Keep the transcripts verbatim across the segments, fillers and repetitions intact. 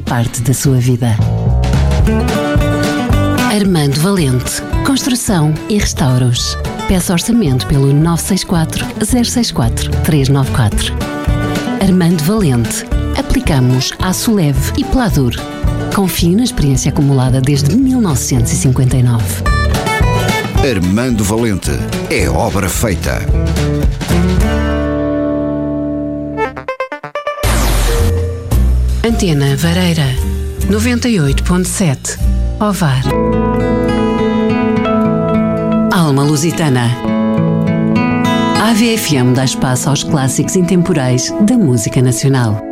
parte da sua vida. Armando Valente. Construção e restauros. Peça orçamento pelo nove seis quatro, zero seis quatro, três nove quatro. Armando Valente. Aplicamos aço leve e Pladur. Confie na experiência acumulada desde mil novecentos e cinquenta e nove. Armando Valente. É obra feita. Antena Vareira. noventa e oito ponto sete. Ovar. Alma Lusitana. A AVE F M dá espaço aos clássicos intemporais da música nacional.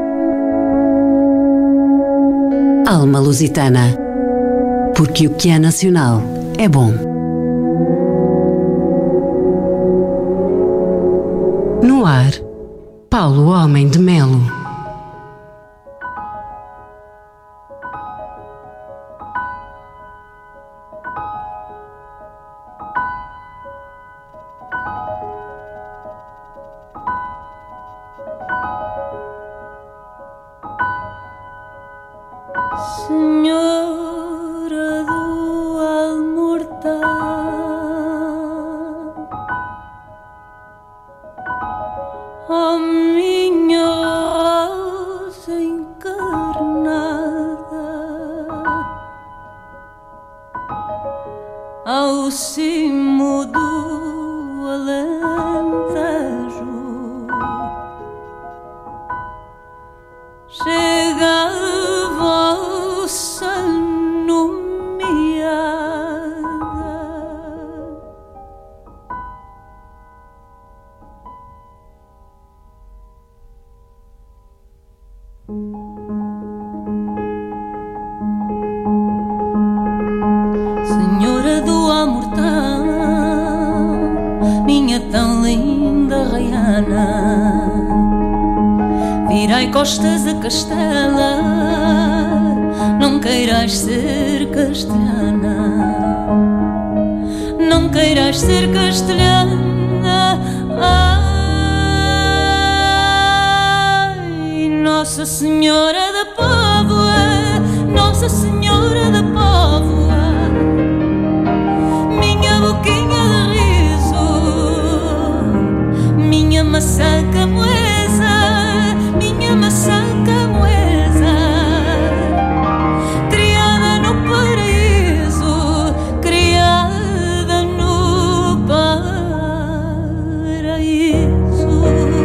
Alma Lusitana. Porque o que é nacional é bom. No ar, Paulo Homem de Melo. Senhora do Almortal, ó minha rosa encarnada, ao cimo do Alentejo, chega a vossa nomeada. Senhora do Amortão, minha tão linda raiana, virai costas a Castela, não queiras ser castelhana, não queiras ser castelhana. Ai, Nossa Senhora da Póvoa, Nossa Senhora da Póvoa, minha boquinha de riso, minha maçã camoesa, minha maçã camoesa, criada no paraíso, criada no paraíso.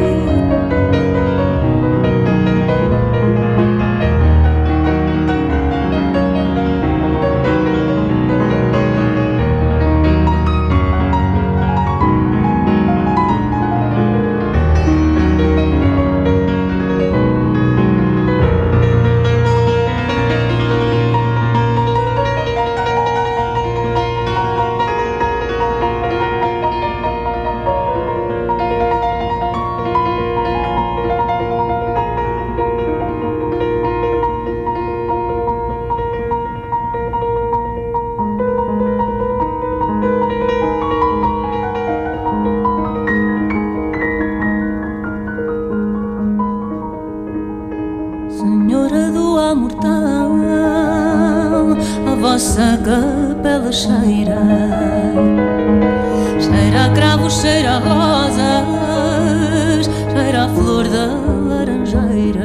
Senhora do Amortão, a vossa capela cheira, cheira a cravos, cheira a rosas, cheira a flor da laranjeira,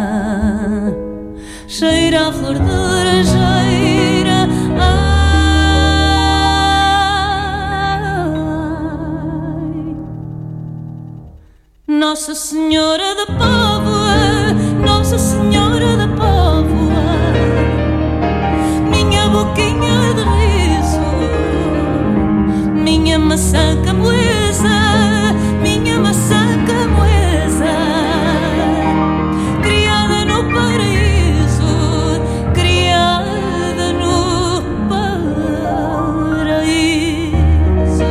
cheira a flor da laranjeira. Ai, Nossa Senhora da Póvoa, Nossa Senhora da Póvoa, minha boquinha de riso, minha maçã camoesa, minha maçã camoesa, criada no paraíso, criada no paraíso.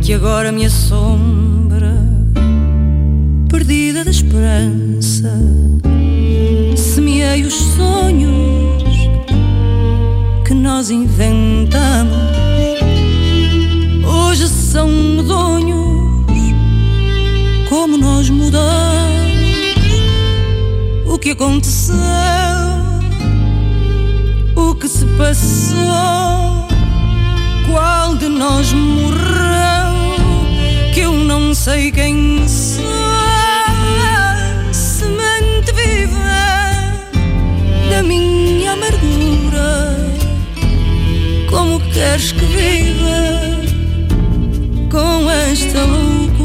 que agora me assombra, perdida de esperança. Semeei os sonhos que nós inventamos, hoje são medonhos, como nós mudamos. O que aconteceu, o que se passou, qual de nós morreu, que eu não sei quem sou. Semente viva da minha amargura, como queres que viva com esta loucura?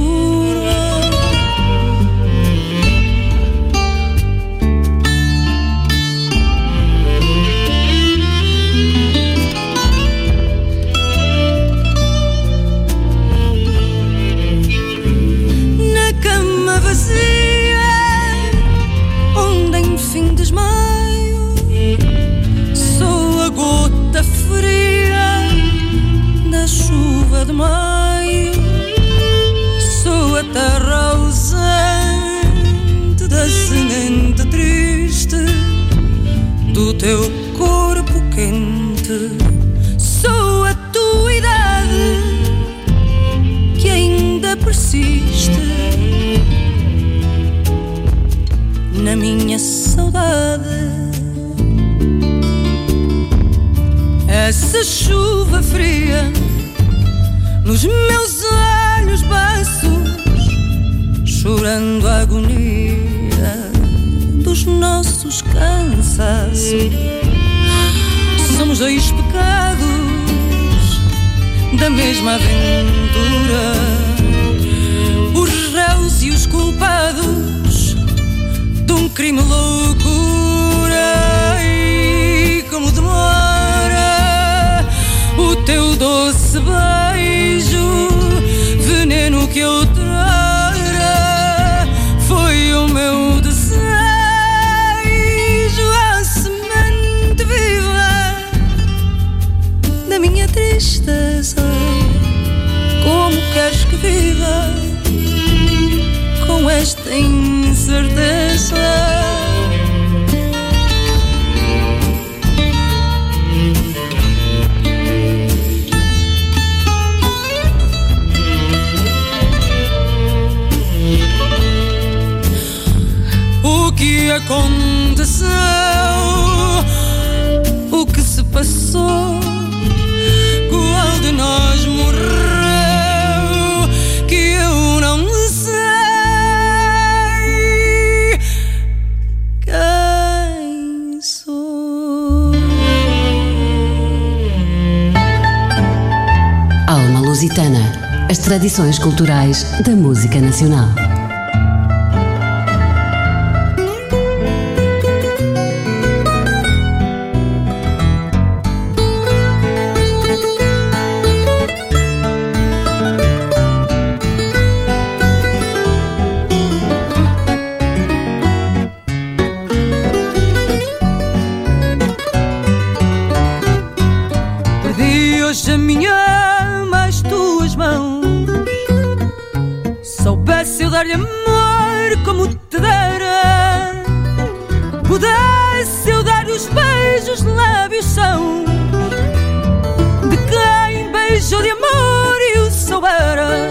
Na cama vazia, onde enfim desmaio, sou a gota fria da chuva de maio, sou a terra ausente da semente triste do teu corpo quente, sou a tua idade que ainda persiste na minha saudade. Essa chuva fria nos meus olhos baços, chorando a agonia dos nossos cansaços. Somos dois pecados da mesma aventura, os réus e os culpados de um crime loucura. E como demora o teu doce beijo, veneno que outrora foi o meu desejo. A semente viva da minha tristeza, como queres que viva com esta incerteza? O que aconteceu, o que se passou, qual de nós morreu, que eu não sei quem sou. Alma Lusitana, as tradições culturais da música nacional. Hoje a minha alma às tuas mãos, soubesse eu dar-lhe amor como te dera, pudesse eu dar-lhe os beijos, lábios são de quem beijou de amor e o soubera.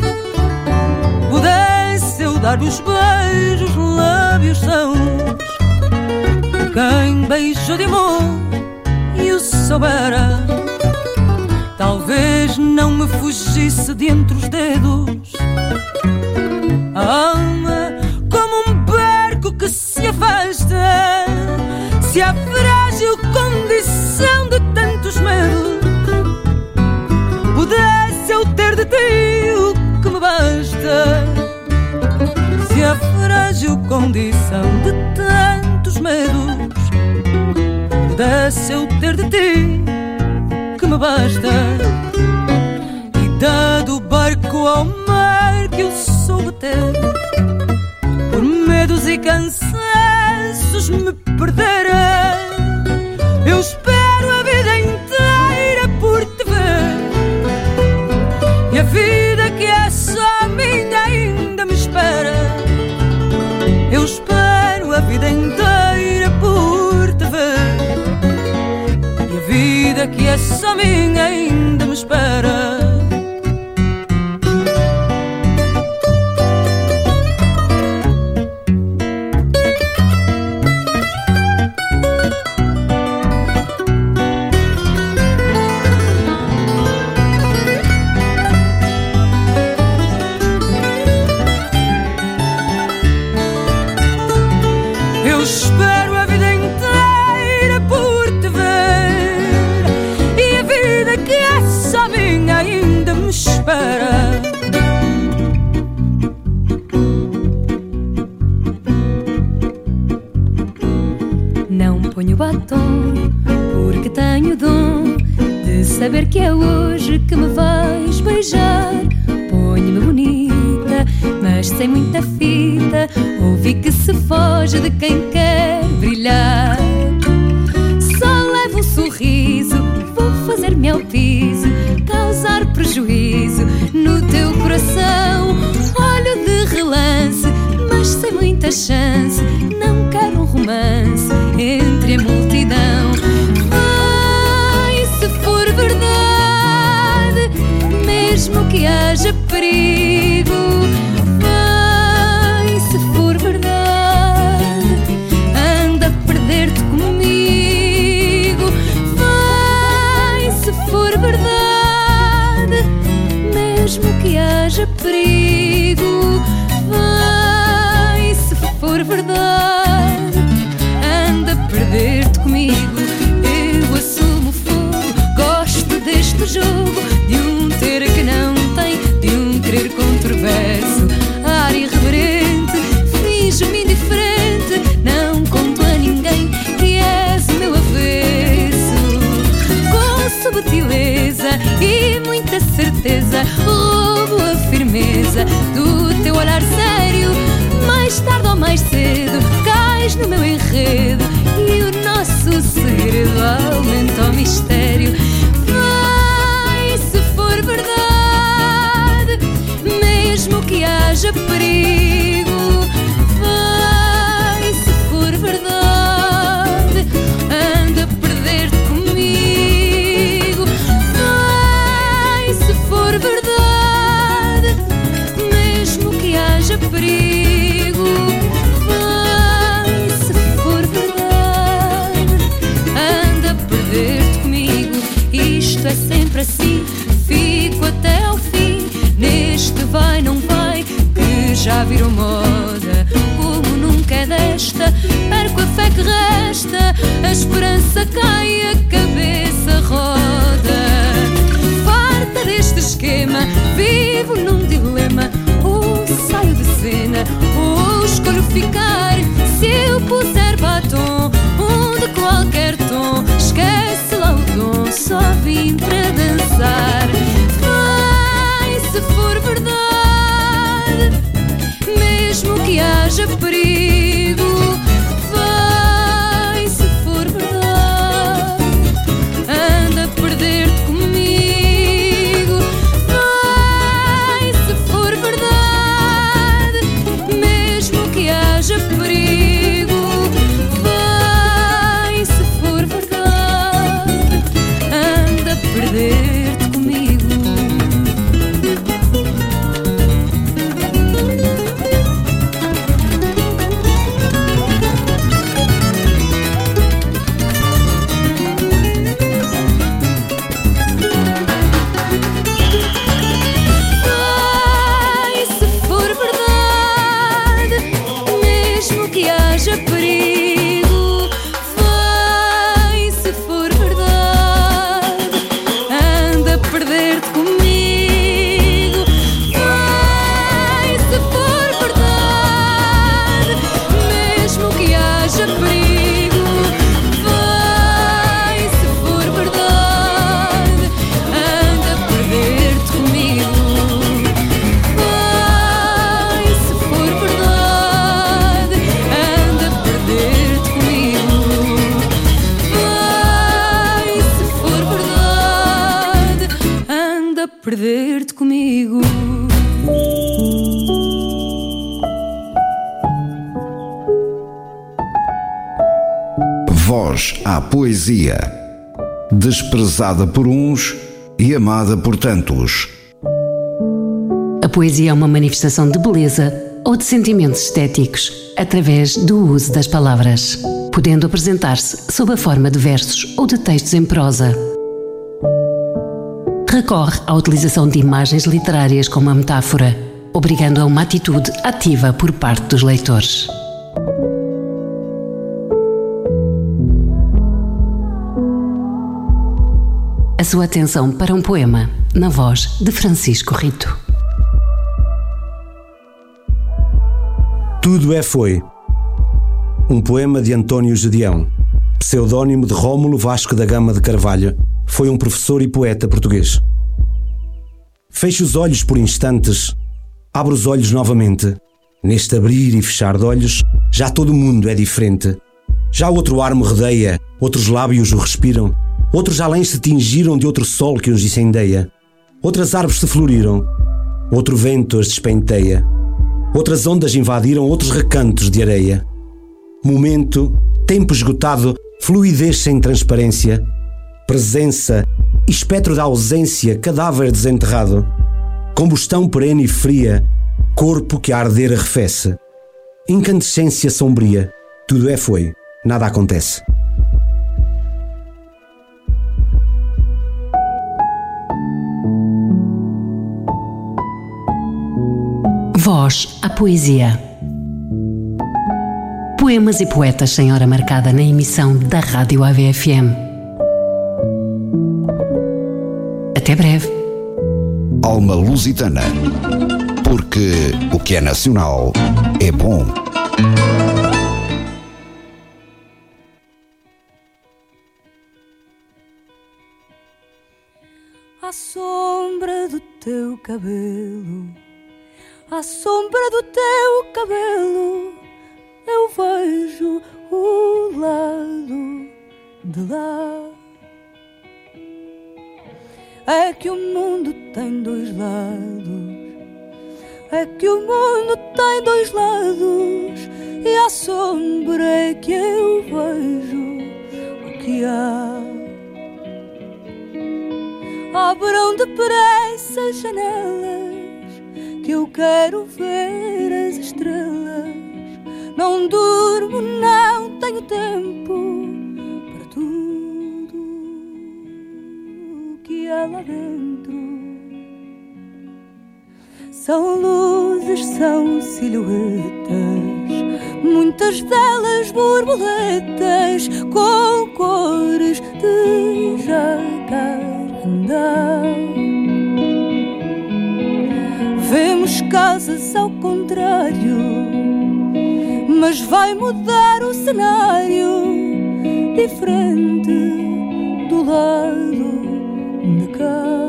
Pudesse eu dar-lhe os beijos, lábios são de quem beijou de amor e o soubera. Talvez não me fugisse de entre os dedos a alma, como um barco que se afasta, se há frágil condição de tantos medos. Pudesse eu ter de ti o que me basta, se há frágil condição de tantos medos. Pudesse eu ter de ti que me basta, e dado o barco ao mar que eu soube ter, por medos e cansaços me perdera. Eu espero a vida inteira por te ver, e a vida a mim ainda me espera. Eu espero a vida inteira por te ver, e a vida que é só minha ainda me espera. Não ponho batom porque tenho o dom de saber que é hoje que me vais beijar. Ponho-me bonita, mas sem muita fita. Ouvi que se foge de quem quer brilhar. Só levo um sorriso, vou fazer-me ao piso, causar prejuízo no teu coração. Olho de relance, mas sem muita chance. Não quero um romance entre a multidão. Ai, se for verdade, mesmo que haja perigo. Ai, se for verdade, anda a perder-te comigo. Vai, se for verdade, mesmo que haja perigo. Vai, se for verdade, anda a perder-te comigo. Eu assumo o fogo, gosto deste jogo, de um ter que não tem, de um querer controverso. Ar irreverente, finjo-me indiferente, não conto a ninguém que és o meu avesso. Com subtileza e muita certeza, roubo a firmeza do teu olhar sério. Mais tarde ou mais cedo, cais no meu enredo, e o nosso segredo aumenta o mistério. Vai, se for verdade, mesmo que haja perigo. Vai, se for verdade, anda a perder-te comigo. Vai, se for verdade, mesmo que haja perigo. Vai, se for verdade, anda a perder-te comigo. Isto é sempre assim, fico até ao fim, neste vai não vai, que já virou moda. Como nunca é desta, perco a fé que resta, a esperança cai, a cabeça roda. Farta deste esquema, vivo num dilema. Ou saio de cena, ou escolho ficar. Se eu puser batom, um de qualquer tom, esquece lá o dom, só vim para dançar. Vai, se for verdade, mesmo que haja perigo. Vai, se for verdade, anda a perder-te comigo. Vai, se for verdade, mesmo que haja perigo. Vai, se for verdade, anda a perder-te comigo. Vai, se for verdade, mesmo que haja perigo. Vai, se for verdade, anda a perder-te comigo. Vai, se for verdade, mesmo que haja perigo. Vai, se for verdade, anda a perder-te comigo. Vai, se for verdade, anda a perder-te comigo. Vai, se for verdade, anda a perder-te comigo. Voz à poesia. desprezada por uns e amada por tantos. A poesia é uma manifestação de beleza ou de sentimentos estéticos através do uso das palavras, podendo apresentar-se sob a forma de versos ou de textos em prosa. Recorre à utilização de imagens literárias como a metáfora, obrigando a uma atitude ativa por parte dos leitores. A sua atenção para um poema, na voz de Francisco Rito. Tudo é foi. Um poema de António Gedeão, pseudónimo de Rómulo Vasco da Gama de Carvalho. Foi um professor e poeta português. Fecho os olhos por instantes, abro os olhos novamente. Neste abrir e fechar de olhos, já todo o mundo é diferente. Já outro ar me rodeia, outros lábios o respiram, outros além se tingiram de outro sol que os incendeia. Outras árvores se floriram, outro vento as despenteia. Outras ondas invadiram outros recantos de areia. Momento, tempo esgotado, fluidez sem transparência, presença, espectro da ausência, cadáver desenterrado, combustão perene e fria, corpo que a arder arrefece, incandescência sombria, tudo é foi, nada acontece. Voz à poesia. Poemas e poetas sem hora marcada na emissão da Rádio A V F M. Até breve. Alma Lusitana. Porque o que é nacional é bom. À sombra do teu cabelo, à sombra do teu cabelo, eu vejo o lado de lá. É que o mundo tem dois lados, é que o mundo tem dois lados, e à sombra é que eu vejo o que há. Abram depressa as janelas, que eu quero ver as estrelas. Não durmo, não tenho tempo para tudo que há lá dentro. São luzes, são silhuetas, muitas delas borboletas com cores de jacarandá. Vemos casas ao contrário, mas vai mudar o cenário, diferente do lado de cá.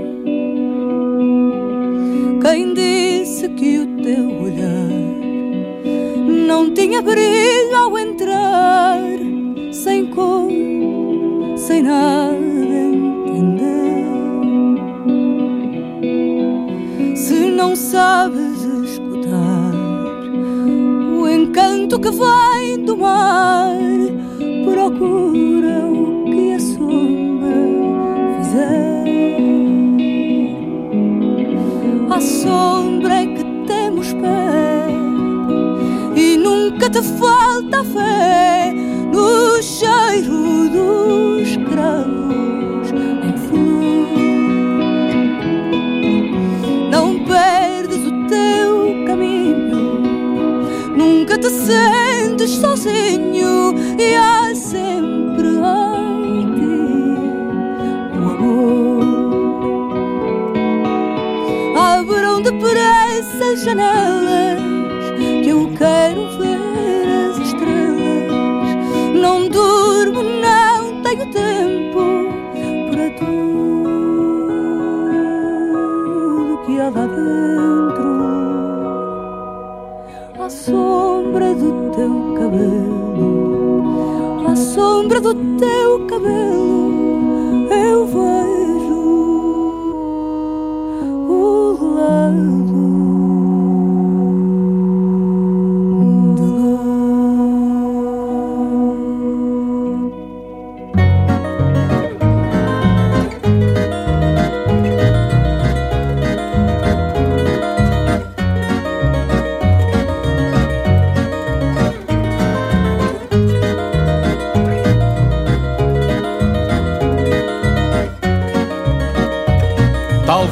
Quem disse que o teu olhar não tinha brilho ao entrar, sem cor, sem nada entender? Se não sabes escutar o encanto que vem do mar, procura o que a sombra fizer. À sombra é que temos pé, e nunca te falta fé no cheiro dos cravos em flor. Não perdes o teu caminho, nunca te sentes sozinho, e há sempre em ti o amor. Abram depressa as janelas, que eu quero ver as estrelas. Não durmo, não tenho tempo para tudo que há lá dentro. À sombra do teu cabelo, à sombra do teu cabelo, eu vejo o lado de lá.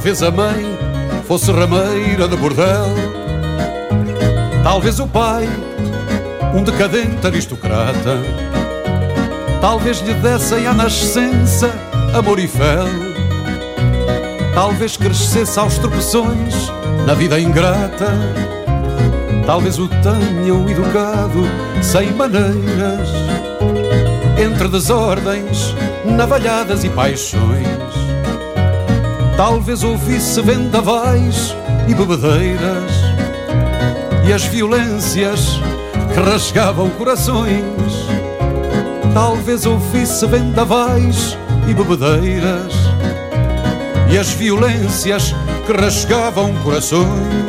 Talvez a mãe fosse rameira de bordel, talvez o pai um decadente aristocrata, talvez lhe dessem à nascença amor e fel, talvez crescesse aos tropeções na vida ingrata, talvez o tenham educado sem maneiras, entre desordens, navalhadas e paixões. Talvez ouvisse vendavais e bebedeiras e as violências que rasgavam corações. Talvez ouvisse vendavais e bebedeiras e as violências que rasgavam corações.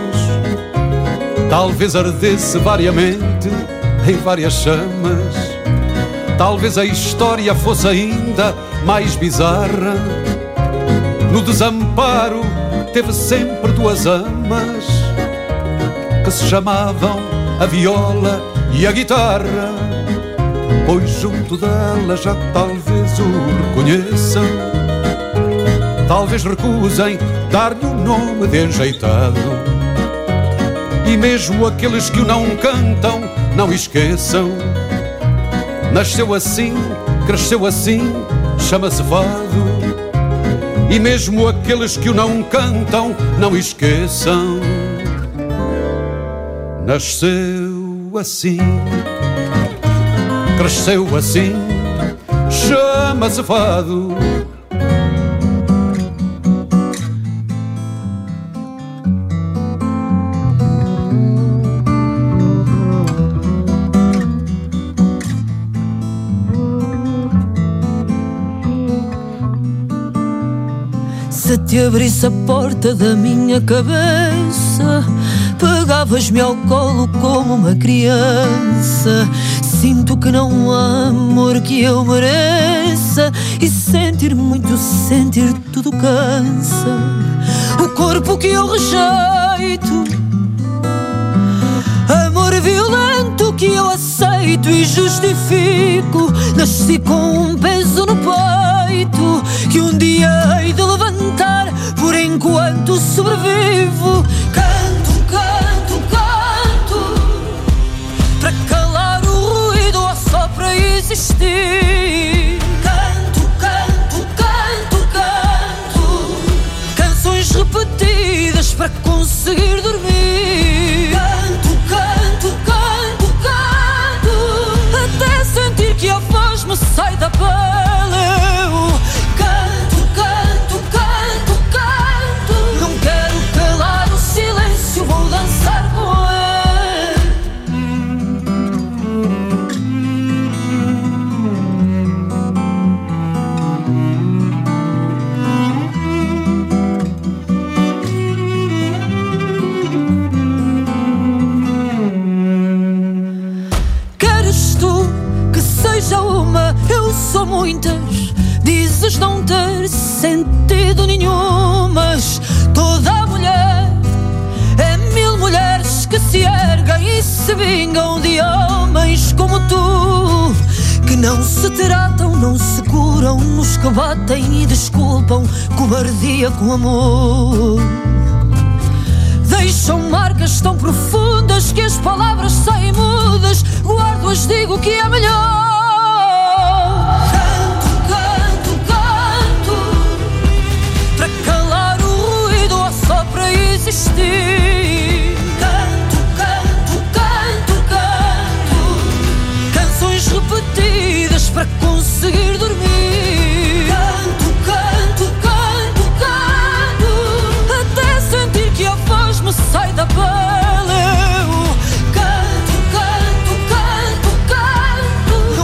Talvez ardesse variamente em várias chamas, talvez a história fosse ainda mais bizarra. No desamparo teve sempre duas amas que se chamavam a viola e a guitarra, pois junto dela já talvez o reconheçam, talvez recusem dar-lhe um nome de enjeitado, e mesmo aqueles que o não cantam não esqueçam. Nasceu assim, cresceu assim, chama-se fado, e mesmo aqueles que o não cantam não esqueçam. Nasceu assim, cresceu assim, chama-se fado. Se te abrisse a porta da minha cabeça, pegavas-me ao colo como uma criança. Sinto que não há amor que eu mereça, e sentir muito, sentir tudo cansa. O corpo que eu rejeito, amor violento que eu aceito e justifico. Nasci com um peso no peito que um dia hei de levantar, por enquanto sobrevivo. Canto, canto, canto, para calar o ruído ou só para existir. Canto, canto, canto, canto, canções repetidas para conseguir dormir. Canto, canto, canto, canto, até sentir que a voz me sai da pele. Eu canto, canto, canto, canto, não quero calar o silêncio, vou dançar com Queres tu que seja uma, eu sou muitas. Dizes não ter sentido nenhum, mas toda a mulher é mil mulheres que se erguem e se vingam de homens como tu, que não se tratam, não se curam, nos que batem e desculpam cobardia com amor. Deixam marcas tão profundas que as palavras saem mudas, guardo-as, digo que é melhor. Existir. Canto, canto, canto, canto, canções repetidas para conseguir dormir. Canto, canto, canto, canto, até sentir que a voz me sai da pele. Eu canto, canto, canto, canto,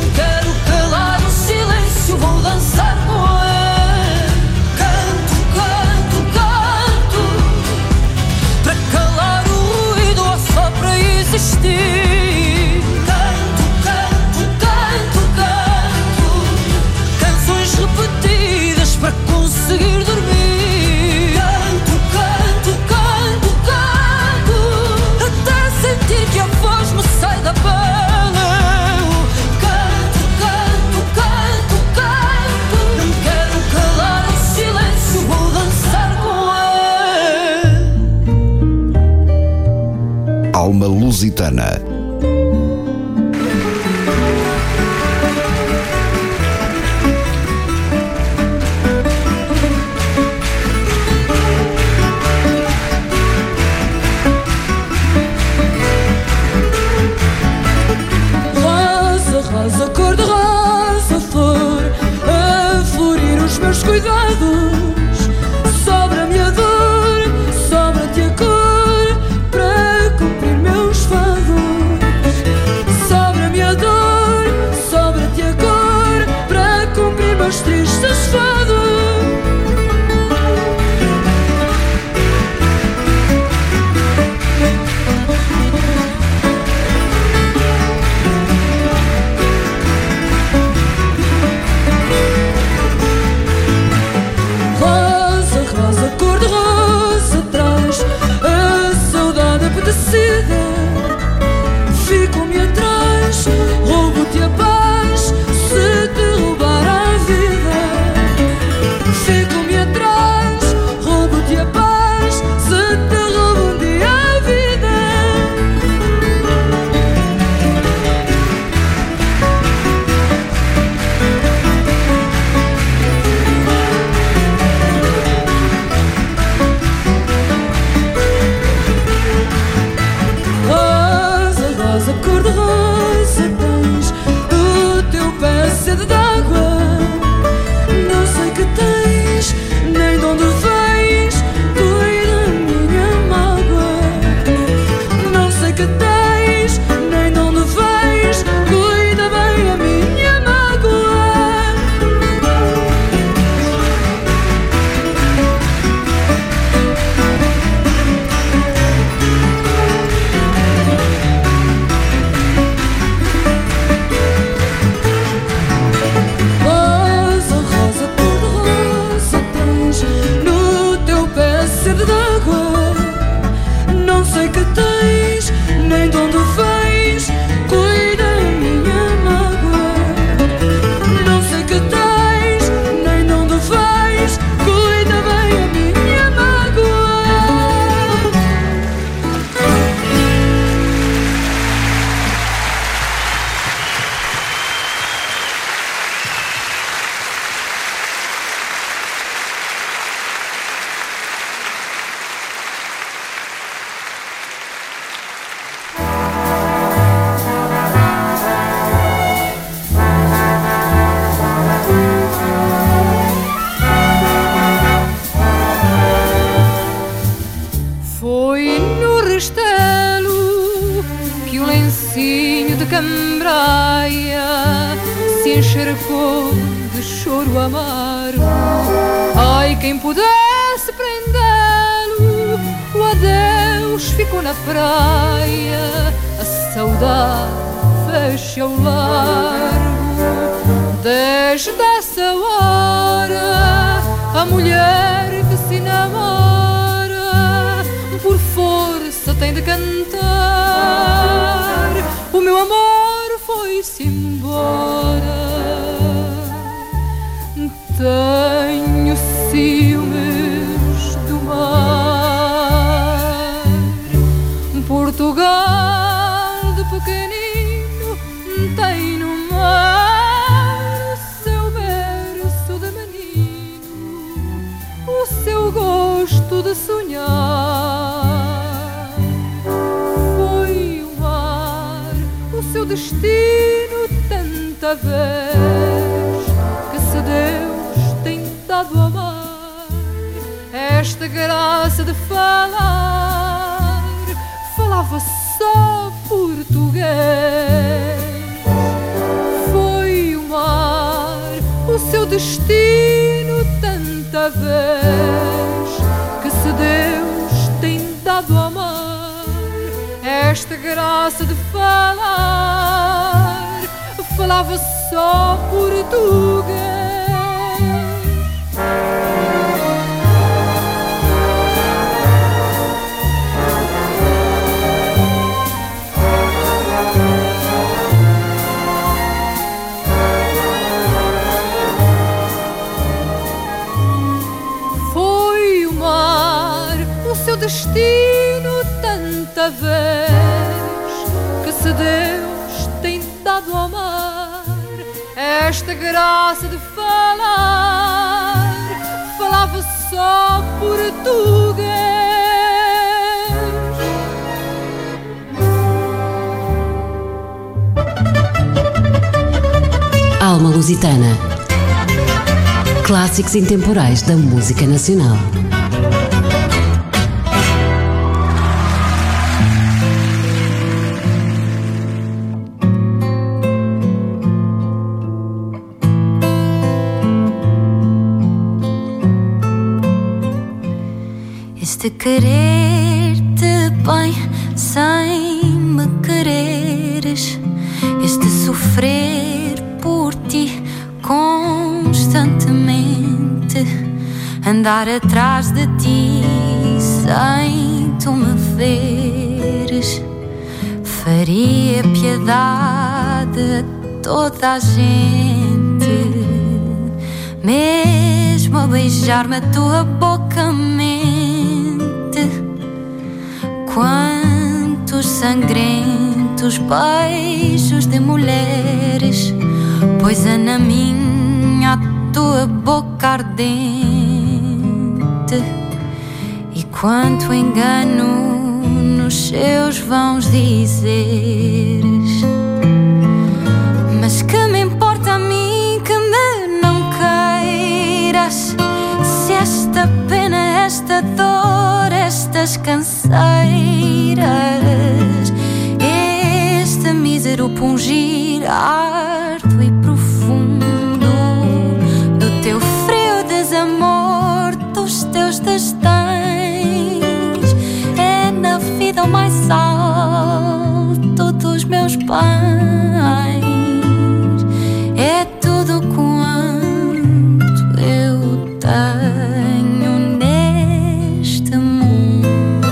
Lusitana. Rosa, cor de rosa, flor a florir os meus cuidados. Sobra-me a dor, sobra-te a cor para cumprir meus fados. Sobra-me a dor, sobra-te a cor para cumprir meus tristes fados. Fico-me atrás, roubo-te a paz se te roubar a vida. Fico-me atrás, roubo-te a paz se te roubo um dia a vida. Rosa, cor de rosa, tens do teu pé sede d'água. Não sei que tens, nem de onde vens, cuida minha mágoa. Não sei que tens, nem de onde vens, cuida bem a minha mágoa. Sede d'água, não sei que tens, nem de onde vens, cuida a minha mágoa. Não sei que tens, nem de onde vens, cuida bem a minha mágoa. Foi no Restelo que o lencinho de cambraia se encharcou de choro amargo. Ai, quem pudesse prendê-lo, o adeus ficou na praia, a saudade fecha ao largo. Desde essa hora, a mulher que se namora por força tem de cantar. O meu amor foi-se embora. Tenho ciúmes do mar. Portugal de pequenino tem no mar o seu berço de menino, o seu gosto de sonhar. Seu destino tanta vez que se Deus tem dado a amar esta graça de falar, falava só português. Foi o mar o seu destino tanta vez que se Deus tem dado a amar esta graça de falar, falava só português. Foi o mar o seu destino tanta vez esta graça de falar, falava só português. Alma Lusitana. Clássicos intemporais da música nacional. De querer-te bem sem me quereres, este sofrer por ti constantemente, andar atrás de ti sem tu me veres, faria piedade a toda a gente, mesmo a beijar-me a tua boca mente. Quantos sangrentos beijos de mulheres poisa na minha a tua boca ardente, e quanto engano nos seus vãos dizeres. Mas que me importa a mim que me não queiras, se esta pena, esta dor, estas canseiras, este mísero pungir árduo e profundo do teu frio desamor, dos teus desdéns, é na vida o mais alto dos meus pães, é tudo quanto eu tenho neste mundo.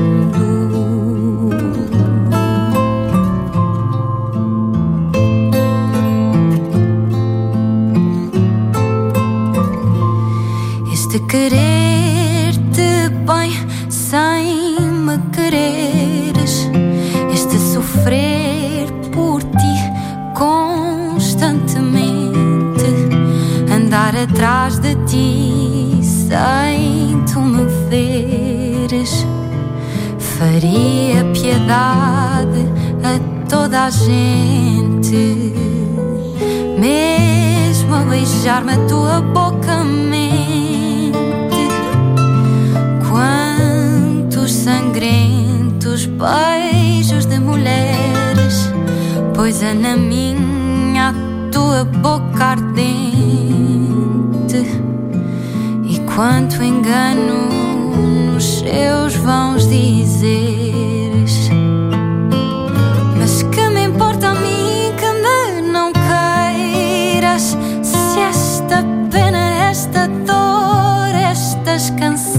Este querer-te bem sem me quereres, este sofrer por ti constantemente, andar atrás de ti sem tu me veres, faria piedade a toda a gente, mesmo a beijar-me a tua boca mente. Quantos sangrentos beijos de mulheres poisa na minha a tua boca ardente, e quanto engano nos seus vãos dizeres. Mas que me importa a mim que me não queiras, se esta pena, esta dor, estas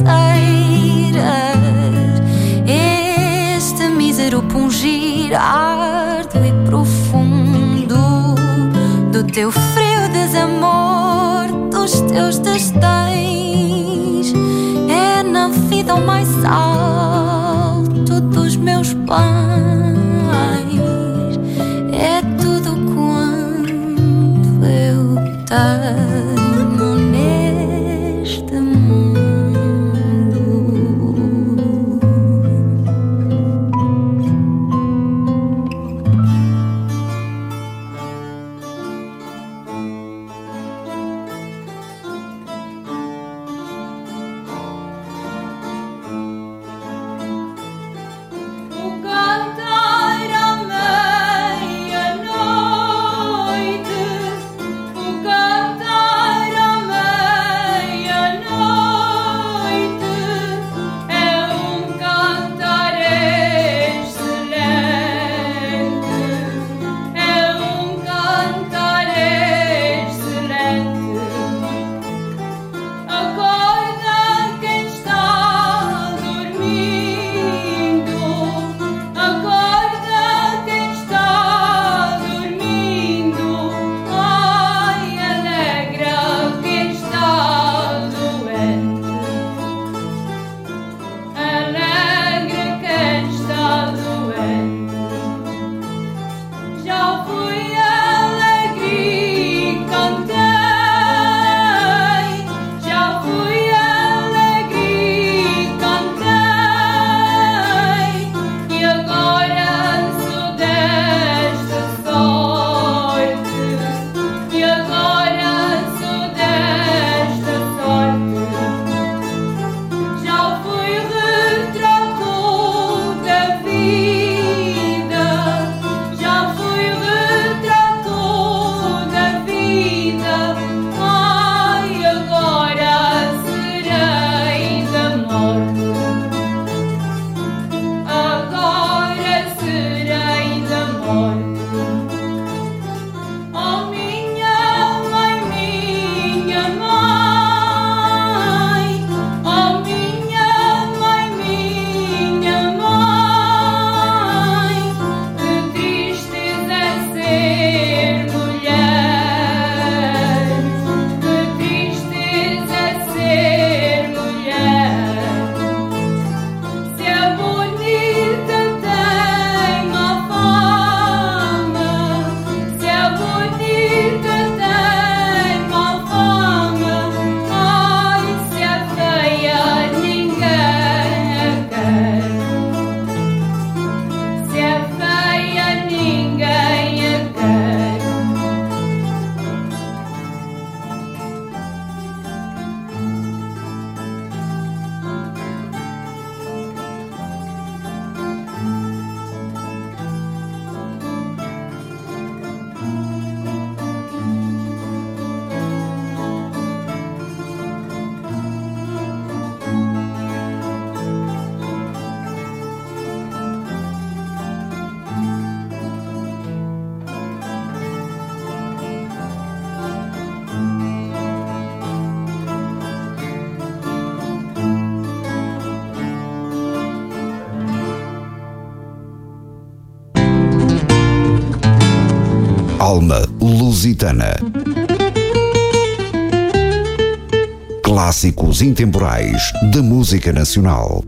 canseiras, este mísero pungir árduo e profundo do teu frio desamor, dos teus desdéns, é na vida o mais alto dos meus pães, é tudo quanto eu tenho neste mundo. Cantar Alma Lusitana. Clássicos intemporais da música nacional.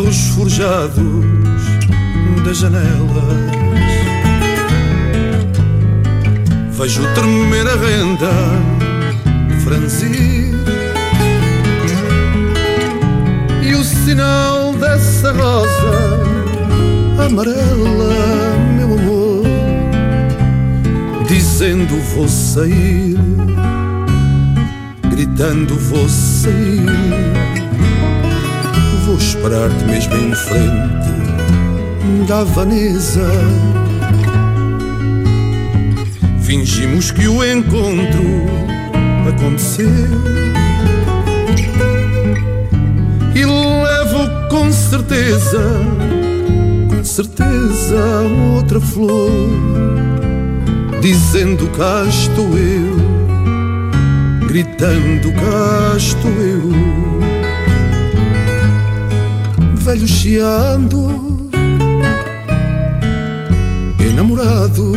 pelos forjados das janelas. Vejo tremer a renda, franzir, e o sinal dessa rosa amarela, meu amor, dizendo vou sair, gritando vou sair. Vou esperar-te mesmo em frente da Havanesa. Fingimos que o encontro aconteceu e levo com certeza, com certeza outra flor, dizendo cá estou eu, gritando cá estou eu. Velho chiando, enamorado.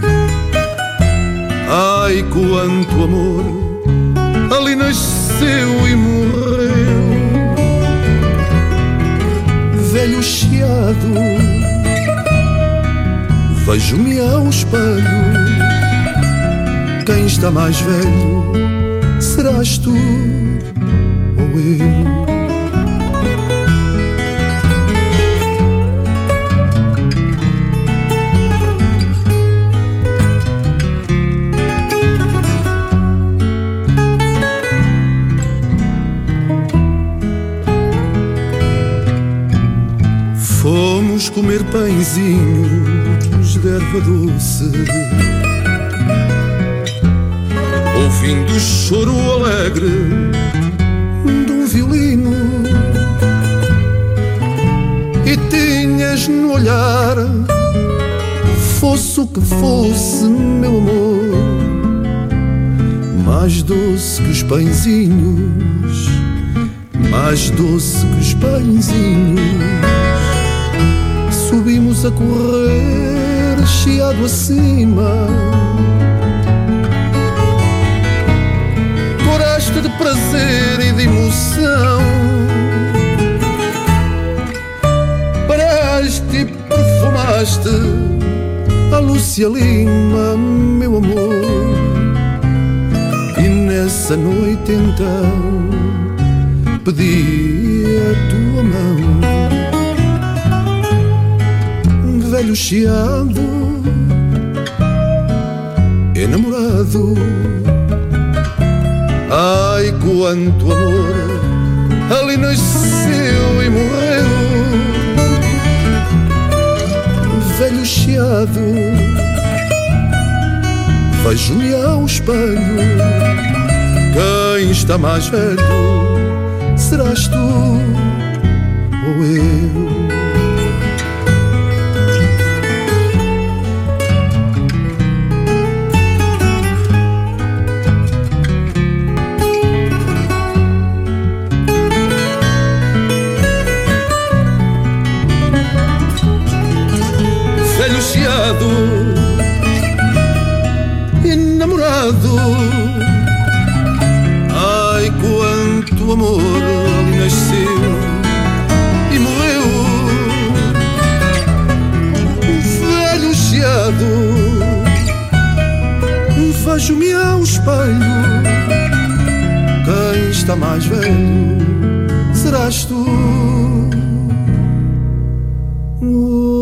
Ai, quanto amor ali nasceu e morreu. Velho chiado, vejo-me ao espelho. Quem está mais velho, serás tu ou eu? Fomos comer pãezinhos de erva doce, ouvindo o choro alegre de um violino, e tinhas no olhar, fosse o que fosse, meu amor, mais doce que os pãezinhos, mais doce que os pãezinhos. Subimos a correr, chiado acima, coraste de prazer e de emoção. Paraste e perfumaste a Lúcia Lima, meu amor. E nessa noite então pedi a tua mão. Velho chiado, enamorado. Ai, quanto amor ali nasceu e morreu. Velho chiado, vejo-me ao espelho. Quem está mais velho, serás tu ou eu? Enamorado. Ai, quanto amor ali nasceu e morreu. Velho chiado, vejo-me ao espelho. Quem está mais velho, serás tu.